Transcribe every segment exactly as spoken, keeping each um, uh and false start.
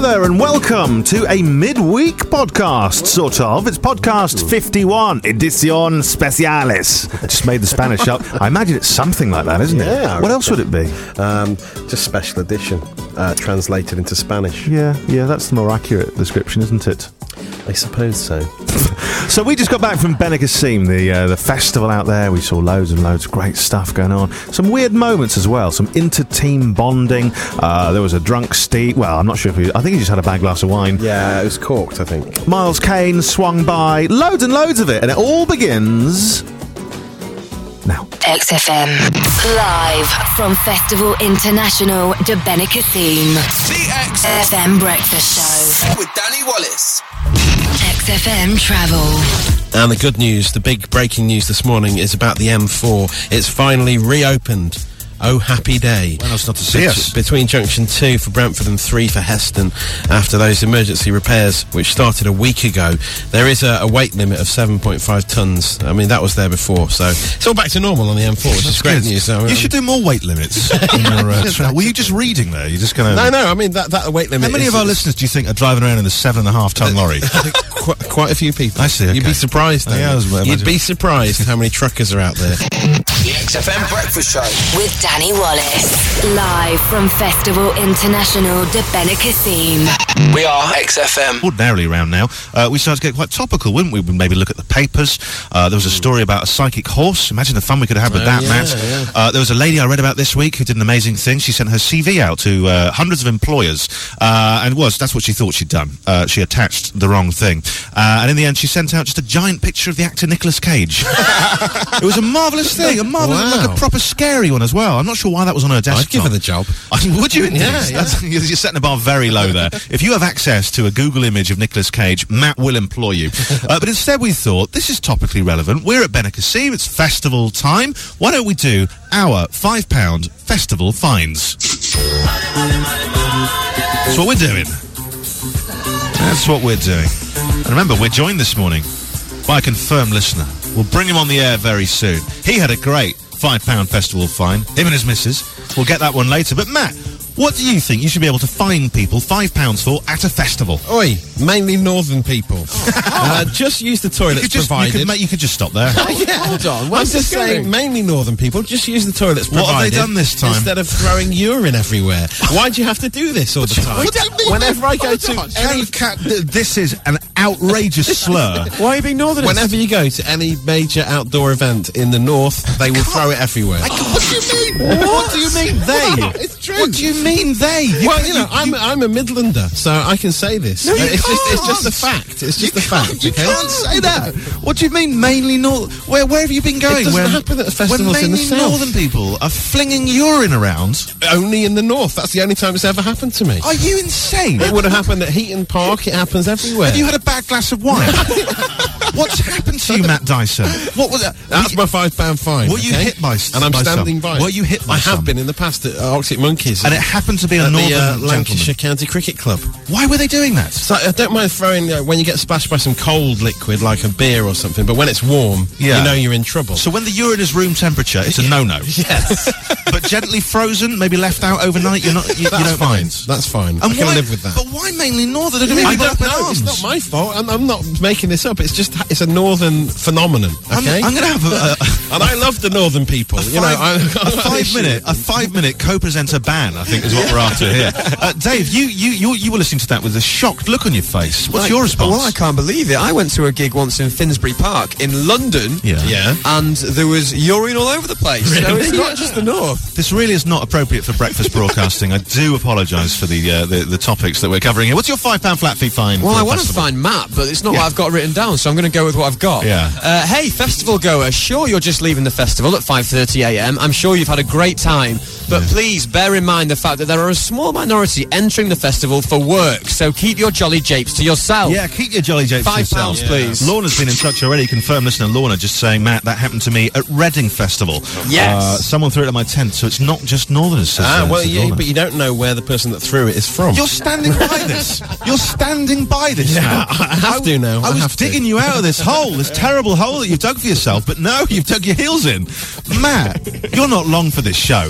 there and welcome to a midweek podcast, sort of. It's podcast fifty-one, Edición Speciales. I just made the Spanish up. I imagine it's something like that, isn't it? Yeah. What else would it be? Um, just special edition, uh, translated into Spanish. Yeah, yeah, that's the more accurate description, isn't it? I suppose so. So we just got back from Benicassim, the uh, the festival out there. We saw loads and loads of great stuff going on. Some weird moments as well. Some inter-team bonding. Uh, there was a drunk Steve. Well, I'm not sure if he... I think he just had a bad glass of wine. Yeah, it was corked, I think. Miles Kane swung by. Loads and loads of it. And it all begins... now. X F M. Live from Festival International de Benicassim. The X F M Breakfast Show. with Danny Wallace. X F M Travel. And the good news, the big breaking news this morning is about the M four. It's finally reopened. Oh, happy day. Well, it's not to see us. Between Junction two for Brentford and three for Heston, after those emergency repairs, which started a week ago, there is a, a weight limit of seven point five tonnes. I mean, that was there before, so it's all back to normal on the M four, which is great news. So, you um, should do more weight limits. in your, uh, tra- Were you just reading there? You just kind of... No, no, I mean, that, that weight limit How many is, of our listeners do you think are driving around in the seven and a half ton lorry? Qu- quite a few people. I see, okay. You'd be surprised, though. Oh, yeah, I was- I You'd imagine. be surprised how many truckers are out there. The X F M Breakfast Show. With Danny Wallace. Live from Festival International de Benicassim. We are X F M. Ordinarily around now, uh, we started to get quite topical, wouldn't we? We'd maybe look at the papers. Uh, there was a story about a psychic horse. Imagine the fun we could have had with Oh, that, yeah, Matt. yeah. Uh, there was a lady I read about this week who did an amazing thing. She sent her C V out to uh, hundreds of employers, uh, and was that's what she thought she'd done. Uh, she attached the wrong thing, uh, and in the end, she sent out just a giant picture of the actor Nicolas Cage. It was a marvellous thing, a marvellous, Wow. like a proper scary one as well. I'm not sure why that was on her desktop. I'd give her the job. Would you? Indeed? Yeah, yeah. That's- You're you're setting the bar very low there. If you have access to a Google image of Nicolas Cage, Matt will employ you. Uh, but instead we thought, this is topically relevant. We're at Benicassim, it's festival time. Why don't we do our five pound festival fines? That's what we're doing. That's what we're doing. And remember, we're joined this morning by a confirmed listener. We'll bring him on the air very soon. He had a great five pound festival fine, him and his missus. We'll get that one later. But Matt, what do you think you should be able to fine people five pounds for at a festival? Oi, mainly northern people. uh, just use the You toilets could, just, you, provided. could, ma- you could just stop there. Yeah. Hold on, I'm where's just this saying, going? mainly northern people, just use the toilets What provided. have they done this time? Instead of throwing urine everywhere. Why do you have to do this all the time? What do you mean? Whenever I go Hold to on, any... Cat- th- this is an outrageous slur. Why are you being northern? Whenever you go to any major outdoor event in the north, they will throw it everywhere. What do you mean? What do you mean they? It's true. What do you mean they? You Well, can't- you know, I'm I'm a Midlander, so I can say this. No, you it's just it's can't. just a fact. It's just you a fact. can't- You okay? can't say that. What do you mean mainly north? Where where have you been going? It doesn't when, happen at the when festivals in the mainly south. northern people are flinging urine around. Only in the north. That's the only time it's ever happened to me. Are you insane? It would have happened at Heaton Park. It happens everywhere. Have you had a bad glass of wine? What's happened to you, Matt Dyson? What was that? That's my five pound fine. Were you okay? hit by s- And I'm by standing some? by. Were you hit by I have some? been in the past at uh, Arctic Monkeys. And it happened to be a at northern the uh, gentleman. Lancashire County Cricket Club. Why were they doing that? So I don't mind throwing uh, when you get splashed by some cold liquid like a beer or something, but when it's warm, Yeah. you know you're in trouble. So when the urine is room temperature, it's a no-no. yes, But gently frozen, maybe left out overnight, you're not. You, you that's don't fine. mind. That's fine. And I can why, live with that. But why mainly northern? They're gonna be I people don't up in know. arms. It's not my fault. I'm, I'm not making this up. It's just it's a northern phenomenon. I'm, Okay, I'm going to have a, a, and I love the northern people. a you know, five, I, a five minute a five minute co-presenter ban. I think is what we're after here. Uh, Dave, you, you you you were listening to that with a shocked look on your face. What's your response? Well, I can't believe it. I went to a gig once in Finsbury Park in London. Yeah. Yeah. And there was urine all over the place. So it's not just the north. This really is not appropriate for breakfast broadcasting. I do apologise for the, uh, the the topics that we're covering here. What's your five pound flat fee fine? Well, for I the want to festival? find Matt, but it's not Yeah. what I've got written down, so I'm going to go with what I've got. Yeah. Uh, hey, festival goer, sure you're just leaving the festival at five thirty a m. I'm sure you've had a great time, but please bear in mind the fact that there are a small minority entering the festival for work, so keep your jolly japes to yourself. Yeah, keep your jolly japes to Five yourself. pounds, please. Lorna's been in touch already, confirmed listener Lorna, just saying, Matt, that happened to me at Reading Festival. Yes. Uh, someone threw it at my tent, so it's not just Northerners. Says, Ah, uh, well, says yeah, Lorna. but you don't know where the person that threw it is from. You're standing by this. You're standing by this now. I have to now. I, I was have to. digging you out of this hole, this terrible hole that you've dug for yourself, but no, you've dug your heels in. Matt, you're not long for this show. That's, that's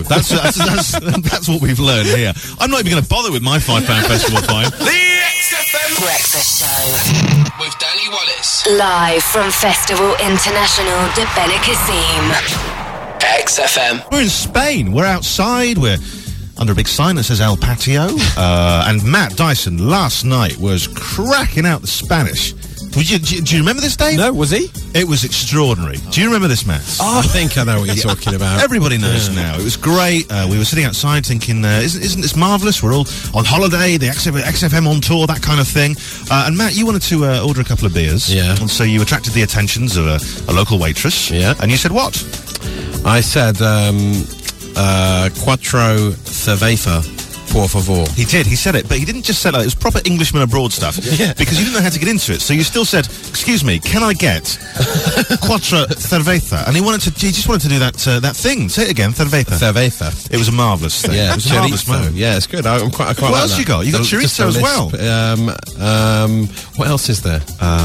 that's, that's, that's what we've learned here. I'm not even going to bother with my five pound festival fine. The X F M Breakfast Show. with Danny Wallace. Live from Festival International de Benicassim. X F M. We're in Spain. We're outside. We're under a big sign that says El Patio. Uh, and Matt Dyson last night was cracking out the Spanish. Would you, do, you, do you remember this, Dave? No, was he? It was extraordinary. Do you remember this, Matt? I think I know what you're talking about. Everybody knows now. It was great. Uh, we were sitting outside thinking, uh, isn't, isn't this marvellous? We're all on holiday, the X F M on tour, that kind of thing. Uh, and Matt, you wanted to uh, order a couple of beers. Yeah. And so you attracted the attentions of a, a local waitress. Yeah. And you said what? I said, um, uh, Cuatro cerveza, por favor. He did. He said it, but he didn't just say that. It was proper Englishman abroad stuff. Yeah. Because you didn't know how to get into it. So you still said, excuse me, can I get Cuatro cerveza? And he wanted to, he just wanted to do that uh, that thing. Say it again, cerveza. Cerveza. It was a marvellous thing. Yeah, it was a marvellous chorizo. moment. Yeah, it's good. I, I'm quite, I quite What like else that. you got? You got The- just chorizo a as lisp. well. Um, um, what else is there?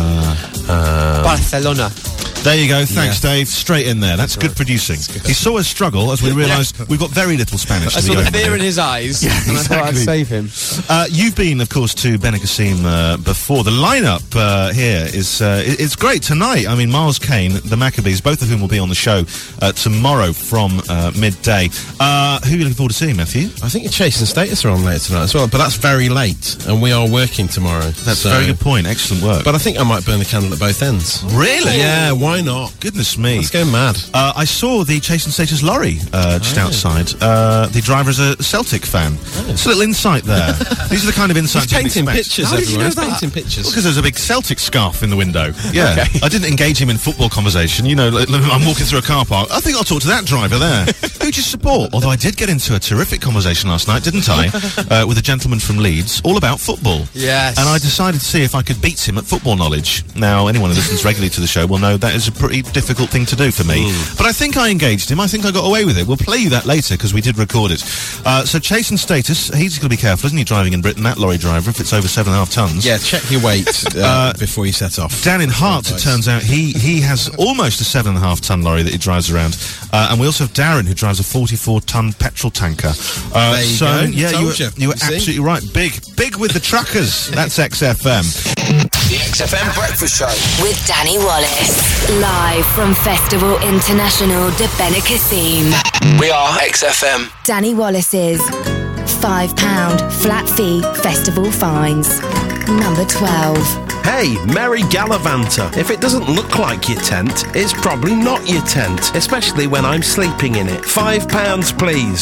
Uh, Barcelona. There you go. Thanks, Yeah. Dave. Straight in there. That's good producing. He saw us struggle as we realised we've got very little Spanish. I to saw be the going fear with. in his eyes, and I thought I'd exactly. save him. Uh, you've been, of course, to Benicassim uh, before. The lineup uh, here is uh, it- it's great tonight. I mean, Miles Kane, the Maccabees, both of whom will be on the show uh, tomorrow from uh, midday. Uh, who are you looking forward to seeing, Matthew? I think Chase and Status are on later tonight as well, but that's very late, and we are working tomorrow. That's so- a very good point. Excellent work. But I think I might burn the candle at both ends. really? Yeah, why not? Goodness me. Let's go mad. Uh, I saw the Chase and Status lorry uh, just Oh. outside. Uh, the driver is a Celtic fan. It's a little insight there. These are the kind of insights He's you can painting expect. pictures How did you everywhere. know He's that? painting pictures. Because there's a big Celtic scarf in the window. Yeah. Okay. I didn't engage him in football conversation. You know, like, I'm walking through a car park. I think I'll talk to that driver there. Who'd you support? Although I did get into a terrific conversation last night, didn't I? Uh, with a gentleman from Leeds, all about football. Yes. And I decided to see if I could beat him at football knowledge. Now, anyone who listens regularly to the show will know that is a pretty difficult thing to do for me. But I think I engaged him. I think I got away with it. We'll play you that later because we did record it. Uh, so Chase and Status, he's going to be careful, isn't he, driving in Britain, that lorry driver, if it's over seven and a half tons. Yeah, check your weight uh, before you set off. Dan in Hearts, it Advice. turns out, he he has almost a seven and a half ton lorry that he drives around. Uh, and we also have Darren, who drives a forty-four ton petrol tanker. Uh, There you so, go. yeah, Told you were, you. you were You see? absolutely right. Big, big with the truckers. That's X F M. The X F M Breakfast Show. With Danny Wallace. Live from Festival International de Benicassim. We are X F M. Danny Wallace's five pound flat fee festival fines. Number twelve. Hey, Merry Gallivanter. If it doesn't look like your tent, it's probably not your tent, especially when I'm sleeping in it. Five pounds, please.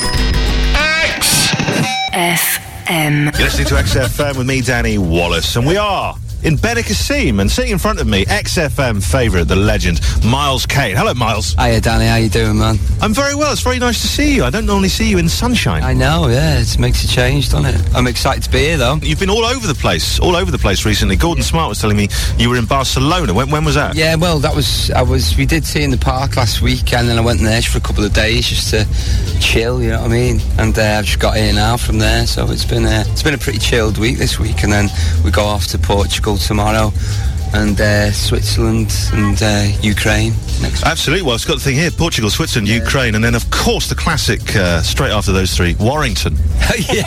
X. F M. You're listening to X F M with me, Danny Wallace, and we are in Benicassim, and sitting in front of me, X F M favourite, the legend, Miles Kane. Hello, Miles. Hiya, Danny. How you doing, man? I'm very well. It's very nice to see you. I don't normally see you in sunshine. I know, yeah. It makes a change, doesn't it? I'm excited to be here, though. You've been all over the place, all over the place recently. Gordon Smart was telling me you were in Barcelona. When, when was that? Yeah, well, that was I was. We did tea in the park last week, and then I went there for a couple of days just to chill. You know what I mean? And uh, I've just got here now from there, so it's been a it's been a pretty chilled week this week, and then we go off to Portugal tomorrow. And uh, Switzerland and uh, Ukraine next week. Absolutely. Well, it's got the thing here: Portugal, Switzerland, Ukraine, and then, of course, the classic uh, straight after those three, Warrington. Yeah.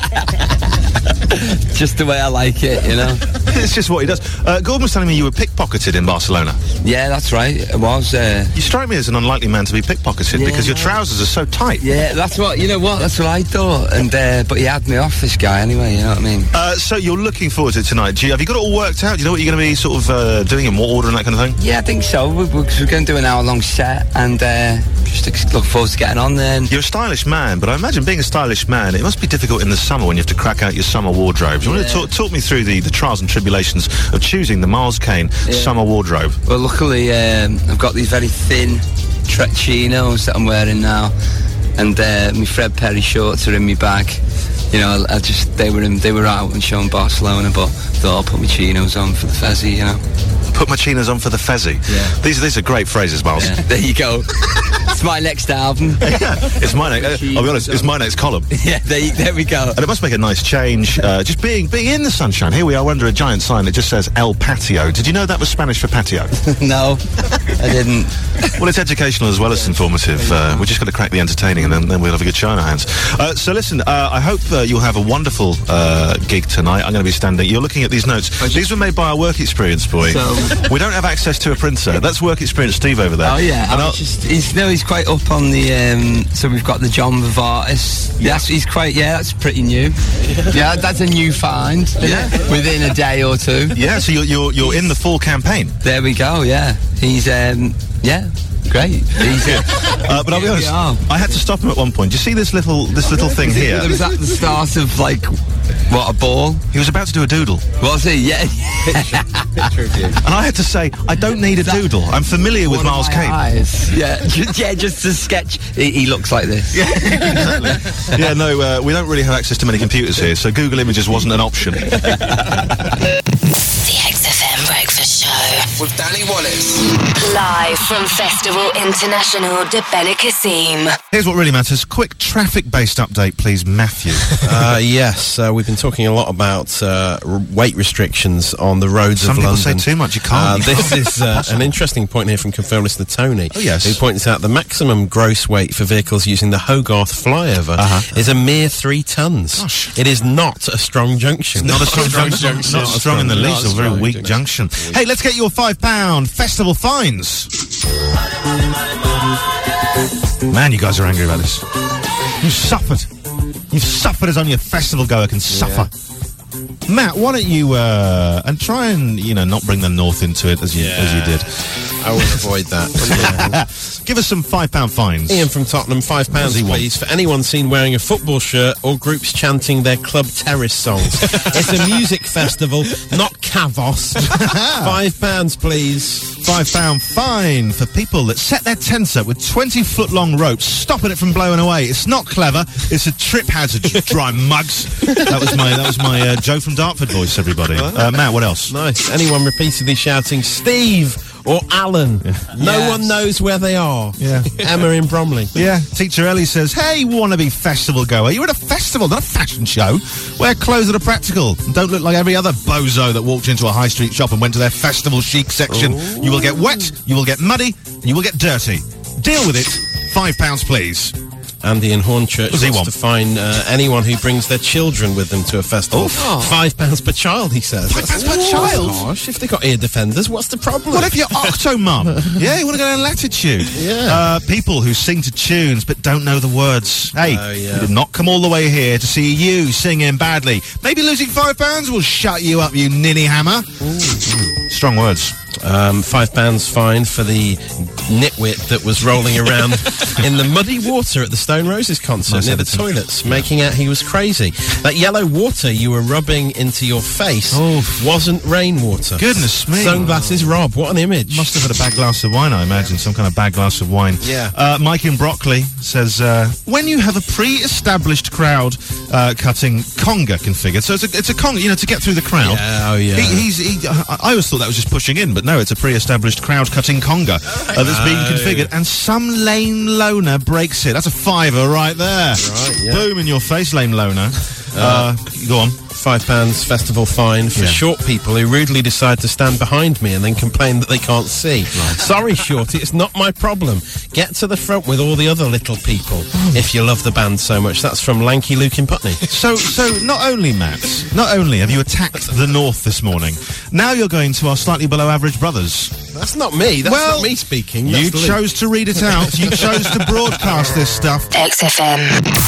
Just the way I like it, you know. It's just what he does. Uh, Gordon was telling me you were pickpocketed in Barcelona. Yeah, that's right. It was. Uh, You strike me as an unlikely man to be pickpocketed Yeah. because your trousers are so tight. yeah, that's what you know. What that's what I thought. And uh, but he had me off, this guy. Anyway, you know what I mean. Uh, so you're looking forward to it tonight. Do you, have you got it all worked out? Do you know what you're going to be sort of uh, doing in what order and that kind of thing? Yeah, I think so. We're, we're, we're going to do an hour-long set, and uh, just ex- look forward to getting on there. And You're a stylish man, but I imagine being a stylish man, it must be difficult in the summer when you have to crack out your summer wardrobe. Do you want to Yeah. talk, talk me through the, the trials and tribulations of choosing the Miles Kane summer wardrobe? Well, luckily, um, I've got these very thin Trek chinos that I'm wearing now, and uh, my Fred Perry shorts are in my bag. You know, I, I just they were in, they were out and showing Barcelona, but I thought I'll put my chinos on for the fezzy, you know. Put my chinos on for the fezzy. Yeah. These, these are great phrases, Miles. Yeah, there you go. It's my next album. Yeah, it's my next, uh, I'll be honest, it's my next column. Yeah, there, you, there we go. And it must make a nice change. Uh, just being being in the sunshine. Here we are under a giant sign that just says El Patio. Did you know that was Spanish for patio? No, I didn't. Well, it's educational as well as informative. Uh, we're just going to crack the entertaining, and then, then we'll have a good show in our hands. Uh, so listen, uh, I hope uh, you'll have a wonderful uh, gig tonight. I'm going to be standing. You're looking at these notes. These were made by our work experience boy. So- we don't have access to a printer. That's work experience Steve over there. Oh yeah, And I I'll- was just, he's no, he's quite up on the. Um, so we've got the John Vivatis. Yeah, that's, he's quite. Yeah, that's pretty new. Yeah, that's a new find. Yeah. Within a day or two. yeah, so you're, you're you're in the full campaign. There we go. Yeah, he's. Um, yeah, great. He's. Uh, Uh, but I'll be Here we honest, are. I had to stop him at one point. Do you see this little this little thing here? Was that the start of like what, a ball? He was about to do a doodle, Was he? Yeah. and I had to say, I don't need a doodle. I'm familiar with One of Miles my Kane. eyes. Yeah, just, yeah, just to sketch. He, he looks like this. Yeah, exactly. yeah, no, uh, we don't really have access to many computers here, so Google Images wasn't an option. The X F M Breakfast Show. With Danny Wallace. Live from Festival International de Benicassim. Here's what really matters. Quick traffic-based update, please, Matthew. Uh, yes, uh, we've been talking a lot about uh, r- weight restrictions on the roads Some of people London. say too much, you Uh, can't. this is uh, an interesting point here from Confirmed Listener Tony, Oh, yes. who points out the maximum gross weight for vehicles using the Hogarth flyover Uh-huh. is a mere three tons. Gosh. It is not a strong junction. Not a strong junction. Not strong in the least. A very weak junction. Hey, let's get your five pound festival fines. Man, you guys are angry about this. You've suffered. You've suffered as only a festival goer can suffer. Matt, why don't you uh, and try and you know not bring the north into it as you as you did. I will avoid that. Give us some five pound fines. Ian from Tottenham, five pounds does he want? please, for anyone seen wearing a football shirt or groups chanting their club terrace songs. It's a music festival, not Kavos. Five pounds please. Five pound fine for people that set their tents up with twenty foot long ropes, stopping it from blowing away. It's not clever. It's a trip hazard. You dry mugs. That was my that was my uh, Joe from Dartford voice. Everybody, uh, Matt. What else? Nice. Anyone repeatedly shouting Steve or Alan. No Yes. one knows where they are. Yeah. Emma in Bromley. Yeah, Teacher Ellie says, hey, wannabe festival goer, you're at a festival, not a fashion show. Wear clothes that are practical. And don't look like every other bozo that walked into a high street shop and went to their festival chic section. You will get wet, you will get muddy, and you will get dirty. Deal with it. Five pounds, please. Andy in Hornchurch Does he wants want? to fine uh, anyone who brings their children with them to a festival. Oh. Five pounds per child, he says. Five pounds per child? Gosh, if they've got ear defenders, what's the problem? What if you're Octomum? Yeah, you want to go down Latitude? Yeah. Uh, people who sing to tunes but don't know the words. Hey, Oh, yeah. you did not come all the way here to see you singing badly. Maybe losing five pounds will shut you up, you ninny hammer. Strong words. Um, five pounds fine for the nitwit that was rolling around in the muddy water at the Stone Roses concert Nice near the Everton. toilets, making out he was crazy. That yellow water you were rubbing into your face Oof. wasn't rainwater. Goodness me. Sunglasses Rob, what an image. Must have had a bad glass of wine, I imagine. Some kind of bad glass of wine. Yeah. Uh, Mike in Broccoli says, uh, when you have a pre-established crowd uh, cutting conga configured, so it's a, it's a conga, you know, to get through the crowd. Yeah, oh yeah. He, he's, he, I I always thought that was just pushing in, but no, it's a pre-established crowd-cutting conga uh, that's being Oh. configured, and some lame loner breaks it. That's a fiver right there. Right, yeah. Boom in your face, lame loner. Uh, go on. Five pounds festival fine for Yeah. short people who rudely decide to stand behind me and then complain that they can't see. Sorry, shorty, it's not my problem. Get to the front with all the other little people if you love the band so much. That's from Lanky Luke in Putney. So, so not only, Matt, not only have you attacked the North this morning, now you're going to our slightly below average brothers. That's not me. That's Well, not me speaking. You That's the chose to read it out. You chose to broadcast this stuff. X F M.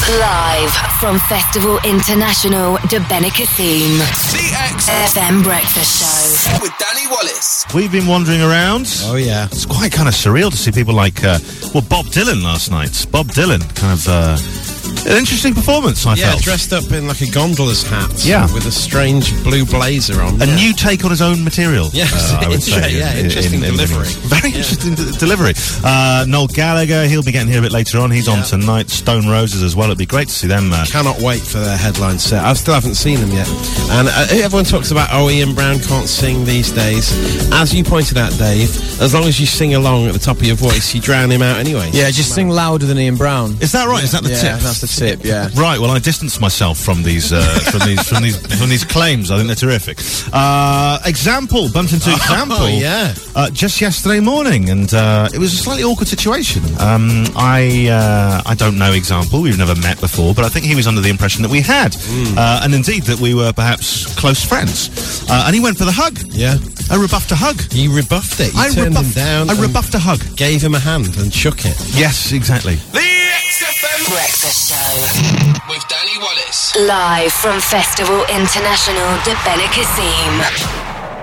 Live from Festival International de Benicassim. The X F M Breakfast Show. with Danny Wallace. We've been wandering around. Oh, yeah. It's quite kind of surreal to see people like, uh, well, Bob Dylan last night. Bob Dylan kind of uh, An interesting performance, I Yeah, felt. dressed up in like a gondola's hat. Yeah. With a strange blue blazer on. A yeah. new take on his own material. Yes, uh, I would say. yeah, in- interesting in- in- delivery. Very interesting d- delivery. Uh, Noel Gallagher, he'll be getting here a bit later on. He's on Yeah. tonight. Stone Roses as well. It'd be great to see them. Uh, Cannot wait for their headline set. I still haven't seen them yet. And uh, everyone talks about, oh, Ian Brown can't sing these days. As you pointed out, Dave, as long as you sing along at the top of your voice, you drown him out anyway. Yeah, just sing louder than Ian Brown. is that right? Is that the yeah, tip? that's the tip, yeah. Right. Well, I distance myself from these, uh, from these, from these, from these claims. I think they're terrific. Uh, example bumped into example. Oh, yeah. Uh, just yesterday morning, and uh, it was a slightly awkward situation. Um, I uh, I don't know example. We've never met before, but I think he was under the impression that we had, uh, and indeed that we were perhaps close friends. Uh, and he went for the hug. Yeah. I rebuffed a hug. You rebuffed it. You I turned rebuffed, him down. I and rebuffed a hug. Gave him a hand and shook it. Yes, exactly. The X F M Breakfast Show. with Danny Wallace. Live from Festival International de Benicassim.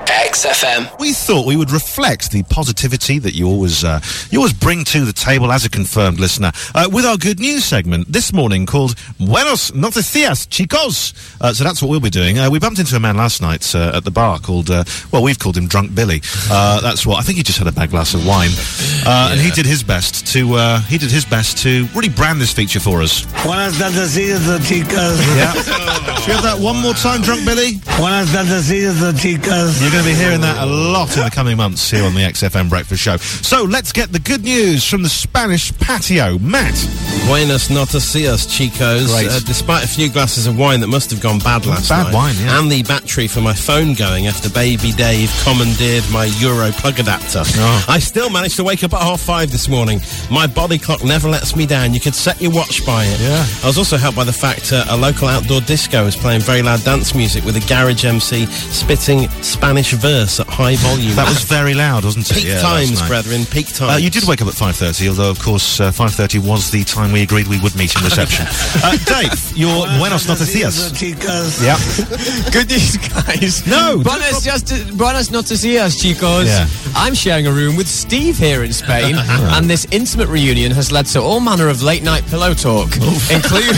X F M. We thought we would reflect the positivity that you always uh, you always bring to the table as a confirmed listener uh, with our good news segment this morning called Buenos Noticias, Chicos. Uh, so that's what we'll be doing. Uh, we bumped into a man last night uh, at the bar called, uh, well, we've called him Drunk Billy. Uh, that's what I think he just had a bad glass of wine, uh, and he did his best to uh, he did his best to really brand this feature for us. Buenas noticias, chicas. Yeah. Should we have that one more time, Drunk Billy? Buenas noticias, chicas. You're going to be hearing that a lot in the coming months here on the X F M Breakfast Show. So let's get the good news from the Spanish patio. Matt. Buenos noticias, chicos. Great. Uh, despite a few glasses of wine that must have gone bad last Bad night. wine, yeah. And the battery for my phone going after baby Dave commandeered my Euro plug adapter. Oh. I still managed to wake up at half five this morning. My body clock never lets me down. You could set your watch by it. Yeah. I was also helped by the fact uh, a local outdoor disco was playing very loud dance music with a garage M C spitting Spanish verse at high volume. That was very loud, wasn't it? peak Yeah, times, last night. brethren, peak times. Uh, you did wake up at five thirty, although, of course, uh, five thirty was the time we agreed we would meet in reception. uh, Dave, your Buenos Noticias. Chicas. Yeah. Good news, guys. No, Buenos, just, buenos noticias, chicos. Yeah. I'm sharing a room with Steve here in Spain, and this intimate reunion has led to all manner of late-night pillow talk, include,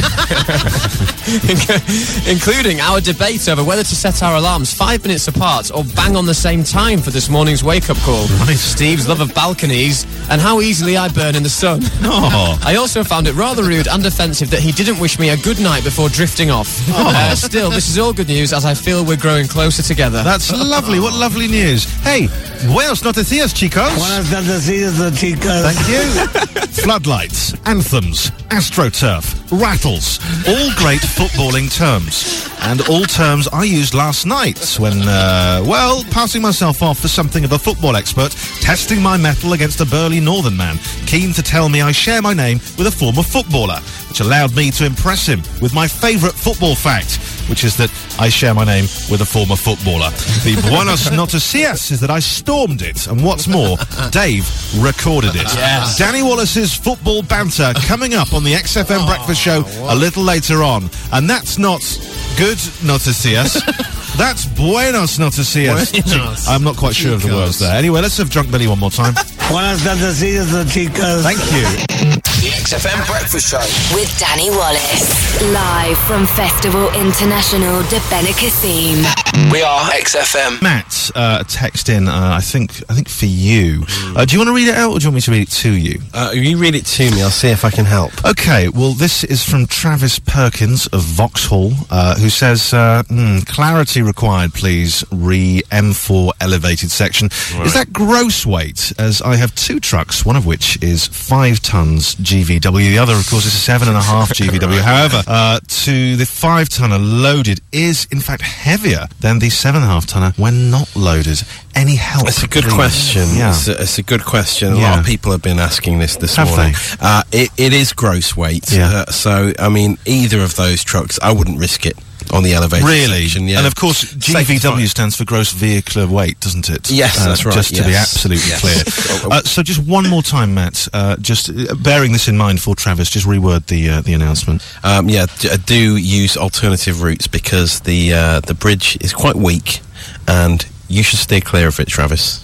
including our debate over whether to set our alarms five minutes apart or bang on the same time for this morning's wake-up call. Right. Steve's love of balconies and how easily I burn in the sun. Oh. I also found it rather rude and offensive that he didn't wish me a good night before drifting off. Uh, still, this is all good news as I feel we're growing closer together. That's lovely. What lovely news. Hey, Buenos Noticias, chicos. Buenas noticias, chicas. Thank you. Floodlights, anthems, AstroTurf, rattles, all great footballing terms. And all terms I used last night when, uh, well, passing myself off for something of a football expert, testing my mettle against a burly northern man, keen to tell me I share my name with a former footballer, which allowed me to impress him with my favourite football fact, which is that I share my name with a former footballer. The Buenos Noticias is that I stormed it, and what's more, Dave recorded it. Yes. Danny Wallace's football banter coming up on the X F M Oh, Breakfast Show a little later on. And that's not good noticias. That's Buenos Noticias. Buenos. I'm not quite sure of the words there. Anyway, let's have Drunk Billy one more time. Buenas noticias, chicas. Thank you. The X F M Breakfast Show. With Danny Wallace. Live from Festival International de Benicassim. We are X F M. Matt, uh, text in, uh, I think I think for you. Uh, do you want to read it out or do you want me to read it to you? Uh, you read it to me, I'll see if I can help. Okay, well, this is from Travis Perkins of Vauxhall, uh, who says, uh, mm, clarity required, please, re M four elevated section. Is that gross weight? As I have two trucks, one of which is five tons G V W. The other, of course, is a seven and a half G V W. However, uh, to the five tonner loaded is, in fact, heavier than the seven and a half tonner when not loaded. Any help? It's a good please? question. Yeah. It's a, it's a good question. A Yeah. lot of people have been asking this this Have morning. they? Uh, it, it is gross weight. Yeah. Uh, so, I mean, either of those trucks, I wouldn't risk it on the elevated Really? section. Yeah. And of course, G V W Safe stands for gross vehicular weight, doesn't it? Yes, that's right, Just to be yes. absolutely Yes. clear. uh, so just one more time, Matt, uh, just uh, bearing this in mind for Travis, just reword the uh, the announcement. Um, yeah, d- uh, do use alternative routes because the uh, the bridge is quite weak and you should steer clear of it, Travis.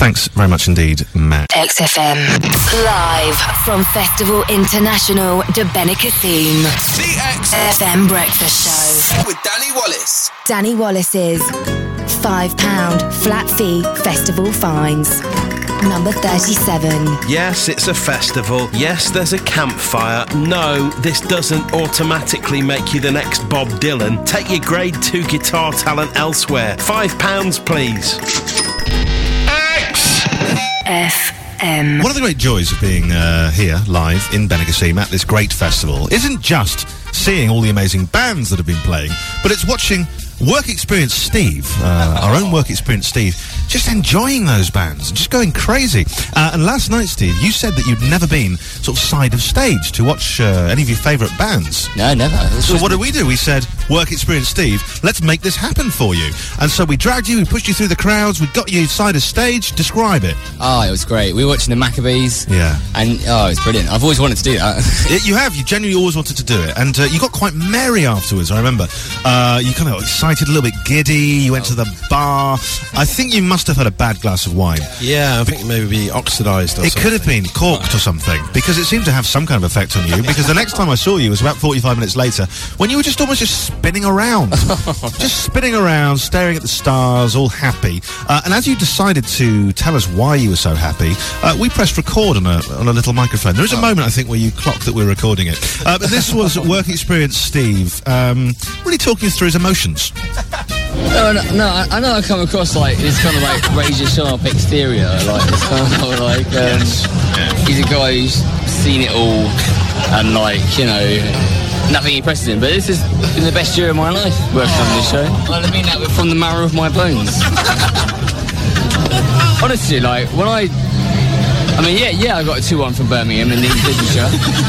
Thanks very much indeed, Matt. X F M. Live from Festival International de Benicassim. The X F M Breakfast Show. with Danny Wallace. Danny Wallace's five pound flat fee festival fines. Number thirty-seven. Yes, it's a festival. Yes, there's a campfire. No, this doesn't automatically make you the next Bob Dylan. Take your grade two guitar talent elsewhere. Five pounds, please. F M. One of the great joys of being uh, here live in Benicassim at this great festival isn't just seeing all the amazing bands that have been playing, but it's watching Work Experience Steve, uh, our own Work Experience Steve, just enjoying those bands and just going crazy. Uh, and last night, Steve, you said that you'd never been sort of side of stage to watch uh, any of your favourite bands. No, never. This So was what did we do? We said, Work Experience Steve, let's make this happen for you. And so we dragged you, we pushed you through the crowds, we got you side of stage. Describe it. Oh, it was great. We were watching the Maccabees. Yeah. And, oh, it's brilliant. I've always wanted to do that. It, you have. You genuinely always wanted to do it. And uh, you got quite merry afterwards, I remember. Uh, you kind of got excited, a little bit giddy. You went to the bar. I think you must have had a bad glass of wine. Yeah, I think maybe oxidised or It something. could have been corked or something, because it seemed to have some kind of effect on you, because the next time I saw you was about forty-five minutes later, when you were just almost just spinning around. Just spinning around, staring at the stars, all happy. Uh, and as you decided to tell us why you were so happy, uh, we pressed record on a, on a little microphone. There is a moment, I think, where you clocked that we were recording it. Uh, but this was Work Experience Steve, um, really talking us through his emotions. no, no, no, I, I know I come across like this kind of like razor sharp exterior. Like, it's kind of like, um, he's a guy who's seen it all and, like, you know, nothing impresses him. But this has been the best year of my life working on this show. I mean that from the marrow of my bones. Honestly, like, when I... I mean, yeah, yeah, I got a two one from Birmingham in the Lincolnshire.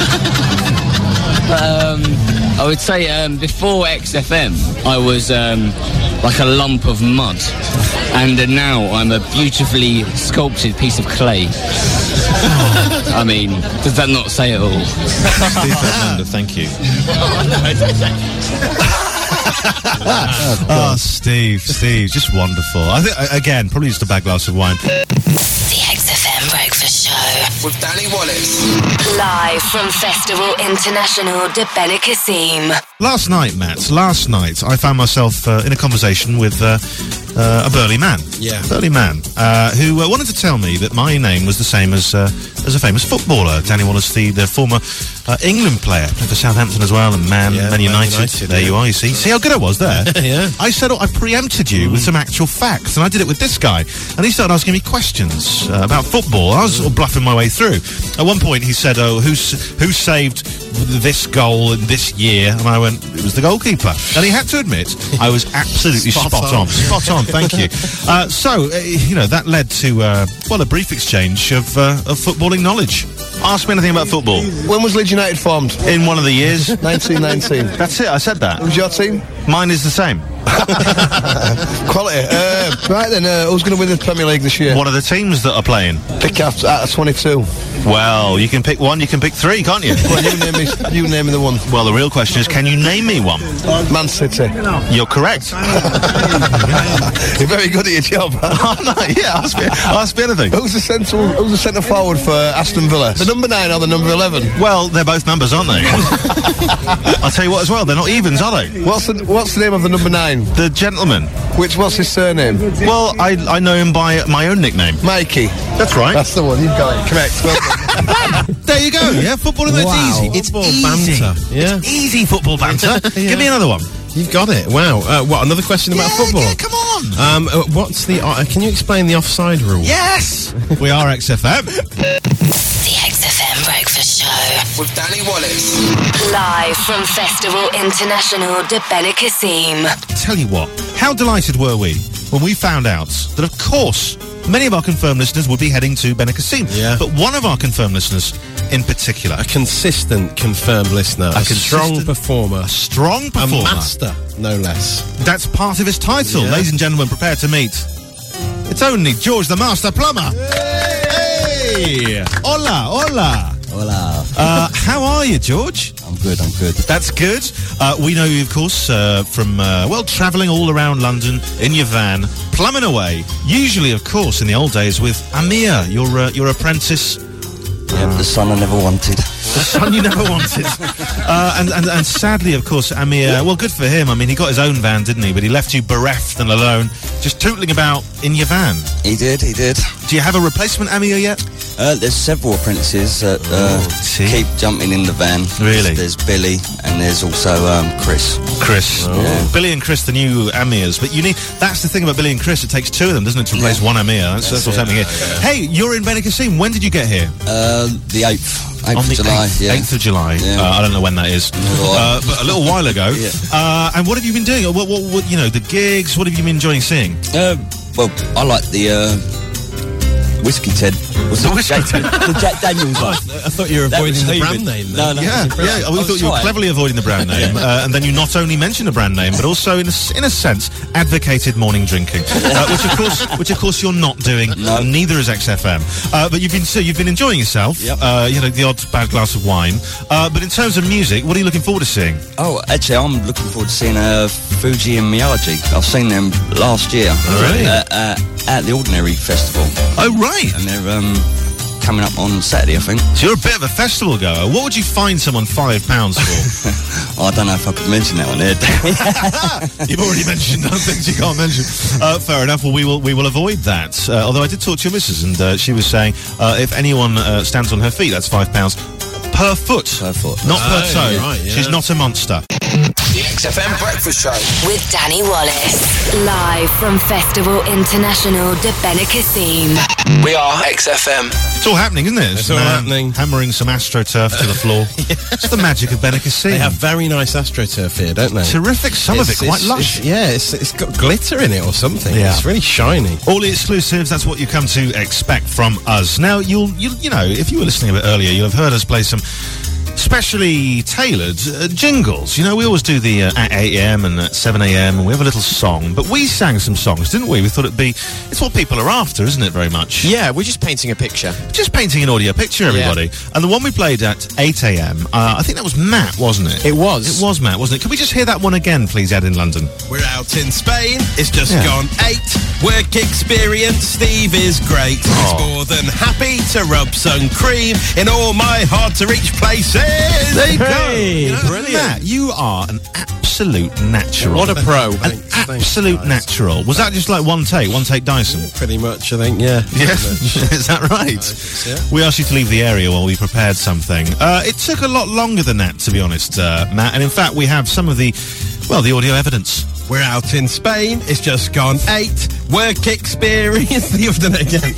But, um, I would say um, before X F M, I was um, like a lump of mud. And uh, now I'm a beautifully sculpted piece of clay. I mean, does that not say it all? Steve Fernando, thank you. Oh, Steve, Steve, just wonderful. I think, again, probably just a bad glass of wine. The X F M Breakfast Show. With Danny Wallace. Live from Festival International de Benicassim. Last night, Matt, last night, I found myself uh, in a conversation with uh, uh, a burly man. Yeah. Burly man, uh, who uh, wanted to tell me that my name was the same as uh, as a famous footballer, Danny Wallace, the, the former uh, England player. Played for Southampton as well, and Man, Yeah, Man United. Man United, there yeah. you are, you see. See how good I was there? Yeah. I said, oh, I preempted you with some actual facts, and I did it with this guy. And he started asking me questions uh, about football. I was sort of bluffing my way through. At one point, he said, oh, who's, who saved this goal in this year? And I went, it was the goalkeeper. And he had to admit, I was absolutely spot, Spot on. on. Spot on, thank you. Uh, so, uh, you know, that led to, uh, well, a brief exchange of, uh, of footballing knowledge. Ask me anything about football. When was Leeds United formed? In one of the years. nineteen nineteen. That's it, I said that. Who's your team? Mine is the same. Quality. Uh, right then, uh, who's going to win the Premier League this year? One of the teams that are playing. Pick out, out of twenty-two. Well, you can pick one, you can pick three, can't you? Well, you name me. You name me the one. Well, the real question is, can you name me one? Man City. You're correct. You're very good at your job. Oh, no, yeah, ask me, ask me anything. Who's the central? Who's the centre forward for Aston Villa? The number nine or the number eleven? Well, they're both numbers, aren't they? I'll tell you what as well, they're not evens, are they? What's the What's the name of the number nine? The gentleman. Which What's his surname? Well, I I know him by my own nickname. Mikey. That's right. That's the one. You've got it. Correct. Well done. There you go. Yeah, footballing that's Wow. easy. It's Football easy. banter. Yeah. It's easy football banter. Give me another one. You've got it. Wow. Uh, what, another question about Yeah, football? yeah, come on. Um, uh, what's the... Uh, can you explain the offside rule? Yes. We are X F M. The X F M Breakfast Show. With Danny Wallace. Live from Festival International de Benicassim. Tell you what, how delighted were we when we found out that, of course, many of our confirmed listeners would be heading to Benicassim. Yeah. But one of our confirmed listeners in particular, A consistent, confirmed listener. A, strong consistent- performer. a strong A performer. master, no less. That's part of his title. Yeah. Ladies and gentlemen, prepare to meet. It's only George the Master Plumber. Hey! Hola, hola. Hola. Uh, how are you, George? I'm good, I'm good. That's good. Uh, we know you, of course, uh, from, uh, well, travelling all around London in your van, plumbing away. Usually, of course, in the old days with Amir, your uh, your apprentice. Yeah, the son I never wanted. The son you never wanted. Uh, and, and, and sadly, of course, Amir, well, good for him. I mean, he got his own van, didn't he? But he left you bereft and alone, just tootling about in your van. He did, he did. Do you have a replacement Amir yet? Uh, there's several apprentices that uh, see? keep jumping in the van. Really? There's, there's Billy, and there's also um, Chris. Chris. Yeah. Billy and Chris, the new Amirs. But you need, that's the thing about Billy and Chris, it takes two of them, doesn't it, to replace Yeah. one Amir. That's, that's, That's what's it. happening here. Hey, you're in Benicassim. When did you get here? Uh, the eighth. eighth On of the July, eighth, yeah. eighth of July. Yeah. Uh, I don't know when that is. Uh, but a little while ago. Yeah. Uh, and what have you been doing? What, what, what, you know, the gigs, what have you been enjoying seeing? Uh, well, I like the uh, Whiskey Ted. Was The it Whiskey Jack, Ted? the Jack Daniels one. I thought you were That avoiding was the Hooven. brand name. No, then. no. Yeah, yeah. We I thought was you were trying. cleverly avoiding the brand name, uh, and then you not only mentioned a brand name, but also, in a, s- in a sense, advocated morning drinking, uh, which of course, which of course, you're not doing. No. And neither is X F M. Uh, but you've been so you've been enjoying yourself. Yep. Uh, you know, the odd bad glass of wine. Uh, but in terms of music, what are you looking forward to seeing? Oh, actually, I'm looking forward to seeing uh, Fuji and Miyagi. I've seen them last year. Oh, really? Uh, uh, at the Ordinary Festival. Oh, right. And they're um, coming up on Saturday, I think. So you're a bit of a festival goer. What would you find someone five pounds for? I don't know if I could mention that on there. You've already mentioned other things you can't mention. Uh, fair enough. Well, we will we will avoid that. Uh, although I did talk to your missus, and uh, she was saying uh, if anyone uh, stands on her feet, that's five pounds per foot, Per foot. not per Oh, toe. right, yeah. She's not a monster. The X F M Breakfast Show. With Danny Wallace. Live from Festival International de Benicassim. We are X F M. It's all happening, isn't it? It's all Man happening. Hammering some AstroTurf to the floor. It's the magic of Benicassim. They have very nice AstroTurf here, don't they? Terrific. Some of it It's- quite it's- lush. it's- yeah, it's, it's got glitter in it or something. Yeah. It's really shiny. All the exclusives, that's what you come to expect from us. Now, you'll, you'll you know, if you were listening a bit earlier, you'll have heard us play some specially tailored uh, jingles. You know, we always do the uh, at eight a.m. and at seven a.m. and we have a little song, but we sang some songs, didn't we? We thought it'd be, it's what people are after, isn't it, very much? Yeah, we're just painting a picture. Just painting an audio picture, everybody. And the one we played at eight a.m., uh, I think that was Matt, wasn't it? It was. It was Matt, wasn't it? Can we just hear that one again, please, Ed, in London? We're out in Spain. It's just Yeah. gone eight. Work experience. Steve is great. Oh. He's more than happy to rub sun cream in all my hard to reach places. There you go. Hey, You know, brilliant. Matt, you are an absolute natural. What a pro. An Thanks, thanks, absolute guys. natural. Was that just like one take, one take Dyson? Pretty much, I think, yeah. Yeah, is that right? yeah. We asked you to leave the area while we prepared something. Uh, it took a lot longer than that, to be honest, uh, Matt. And in fact, we have some of the, well, the audio evidence. We're out in Spain. It's just gone eight. Work experience. You've done it again.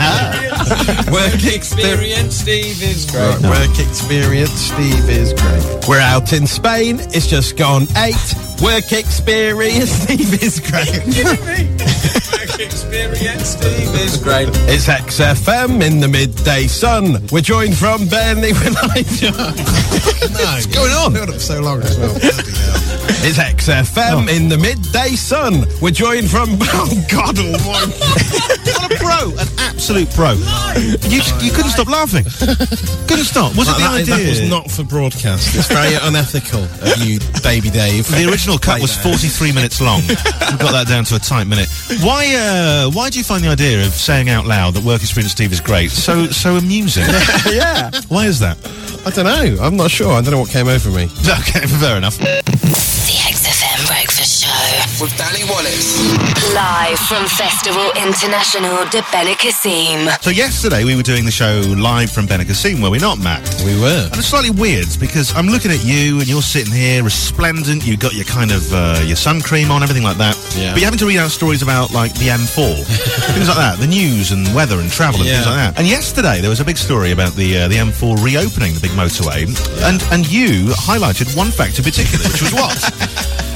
Work experience. Steve is Right, Work experience. Steve is great. We're out in Spain. It's just gone eight. Work experience. Steve is great. Work experience, Steve is great. It's X F M in the midday sun. We're joined from Burnley with Elijah. No, what's going on? Built up so long as well. Bloody hell. It's X F M in the midday sun. We're joined from oh God Almighty. What a pro, an absolute pro. You, you couldn't stop laughing. Couldn't stop. Was it the That, idea? that was not for broadcast. It's very unethical of you, baby Dave. The original cut Play was that. forty-three minutes long. We've got that down to a tight minute. Why? Uh, why do you find the idea of saying out loud that work experience Steve is great so so amusing? Yeah. Why is that? I don't know. I'm not sure. I don't know what came over me. Okay, fair enough. The X F M Breakfast Show. With Danny Wallace. Live from Festival International de Benicassim. So yesterday we were doing the show live from Benicassim, were we not, Matt? We were. And it's slightly weird because I'm looking at you and you're sitting here resplendent. You've got your kind of uh, your sun cream on, everything like that. Yeah. But you're having to read out stories about like the M four, things like that, the news and weather and travel and Yeah. things like that. And yesterday there was a big story about the uh, the M four reopening, the big motorway, and and you highlighted one fact in particular, which was what?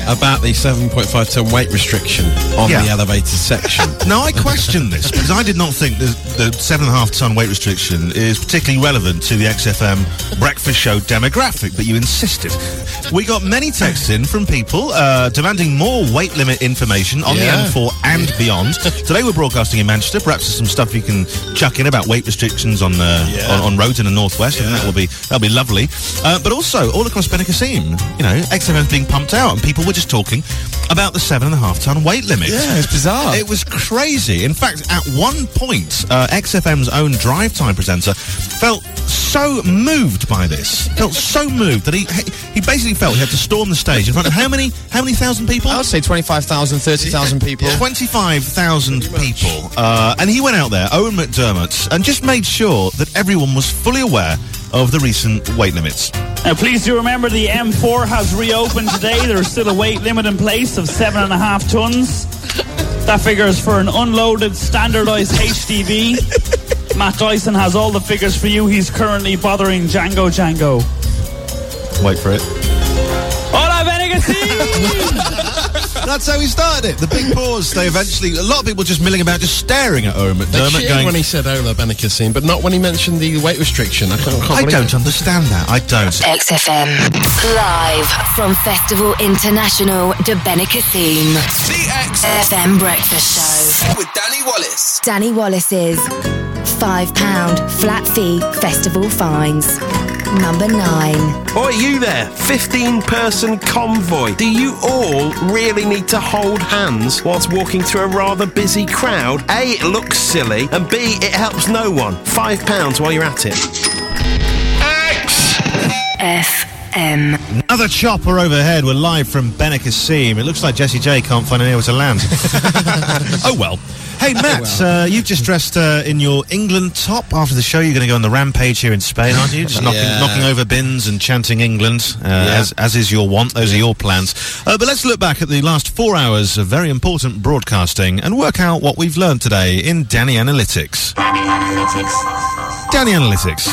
about the seven point five tonne weight restriction on Yeah. the elevated section. Now, I question this because I did not think the, the seven and a half tonne weight restriction is particularly relevant to the X F M breakfast show demographic, but you insisted. We got many texts in from people uh, demanding more weight limit information on Yeah. the M four and beyond. Today we're broadcasting in Manchester. Perhaps there's some stuff you can chuck in about weight restrictions on uh, Yeah. on, on roads in the northwest. I think that will be that'll be lovely. Uh, but also all across Benicassim, you know, X F M's being pumped out, and people were just talking about the seven and a half tonne weight limit. Yeah, it's bizarre. It was crazy. In fact, at one point, uh, X F M's own drive time presenter felt so moved by this, felt so moved that he he basically felt he had to storm the stage in front of how many how many thousand people? I would say twenty-five thousand, thirty thousand people. twenty-five thousand people. Uh, and he went out there, Owen McDermott, and just made sure that everyone was fully aware of the recent weight limits. Now, please do remember the M four has reopened today. There's still a weight limit in place of seven and a half tons. That figure is for an unloaded, standardised H D V. Matt Dyson has all the figures for you. He's currently bothering Django Django. Wait for it. Hola, Benicassim! That's how he started it. The big pause. They eventually, a lot of people just milling about, just staring at Owen They McDermott, cheered going, when he said Ola Benicassim, but not when he mentioned the weight restriction. I can't, can't I believe don't it. understand that. I don't. X F M. Live from Festival International de Benicassim. The X F M Breakfast Show. with Danny Wallace. Danny Wallace's five pound flat fee festival fines. Number nine. Oi, you there, fifteen person convoy. Do you all really need to hold hands whilst walking through a rather busy crowd? A, it looks silly, and B, it helps no one. Five pounds while you're at it. X! F M. Another chopper overhead. We're live from Benicassim. It looks like Jessie J can't find anywhere to land. Oh well. Hey Matt, uh, you've just dressed uh, in your England top after the show. You're going to go on the rampage here in Spain, aren't you? Just knocking, Yeah. knocking over bins and chanting England, uh, as, as is your want. Those are your plans. Uh, but let's look back at the last four hours of very important broadcasting and work out what we've learned today in Danny Analytics. Danny Analytics. Danny Analytics.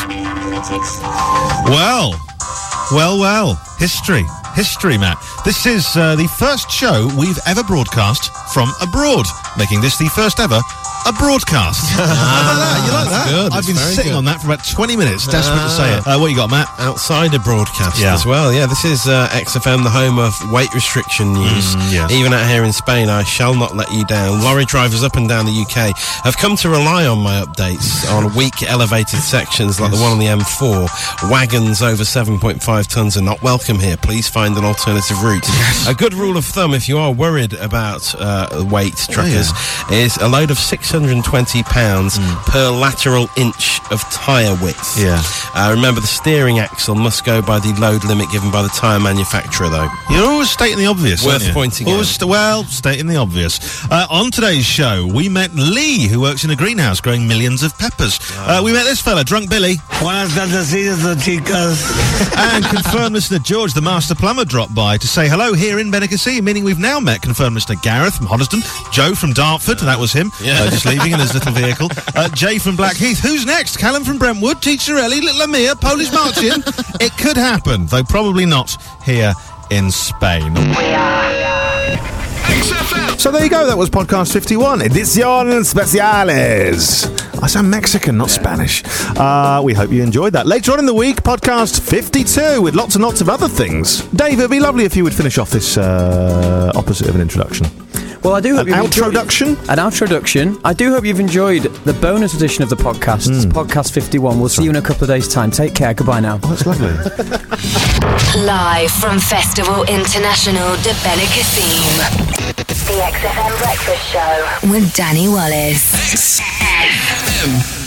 Well, well, well. History. History, Matt. This is uh, the first show we've ever broadcast from abroad, making this the first ever a broadcast. How about that? You like that? good. I've It's been very sitting good. on that for about twenty minutes, desperate to say it. Uh, what you got, Matt? Outside a broadcast Yeah. as well. Yeah, this is uh, X F M, the home of weight restriction news. Mm, yes. Even out here in Spain, I shall not let you down. Lorry drivers up and down the U K have come to rely on my updates on weak elevated sections like the one on the M four. Wagons over seven point five tonnes are not welcome here. Please find an alternative route. A good rule of thumb, if you are worried about uh, weight, truckers, is a load of six hundred twenty pounds per lateral inch of tyre width. Yeah. Uh, remember, the steering axle must go by the load limit given by the tyre manufacturer, though. You're always stating the obvious, Worth aren't you? pointing Always out. st- well, stating the obvious. Uh, on today's show, we met Lee, who works in a greenhouse growing millions of peppers. Uh, we met this fella, Drunk Billy. Buenas tardes, chicas. And confirmed listener George, the master plumber, dropped by to say hello here in Benicassim, meaning we've now met confirmed listener Gareth from Hoddesdon, Joe from Dartford, that was him, Yeah. uh, just leaving in his little vehicle, uh, Jay from Blackheath. Who's next? Callum from Brentwood, Teacher Ellie, Little Amir, Polish Martin. It could happen, though probably not here in Spain. So there you go, that was podcast fifty-one, Edición Especiales. I sound Mexican, not Spanish. Uh, we hope you enjoyed that. Later on in the week, podcast fifty-two, with lots and lots of other things. Dave, it'd be lovely if you would finish off this uh, opposite of an introduction. Well, I do hope An you've enjoyed- outroduction? An outroduction. I do hope you've enjoyed the bonus edition of the podcast, Mm. podcast fifty-one. We'll see you in a couple of days' time. Take care. Goodbye now. Oh, that's lovely. Live from Festival International de Benicassim. The X F M Breakfast Show with Danny Wallace. X F M.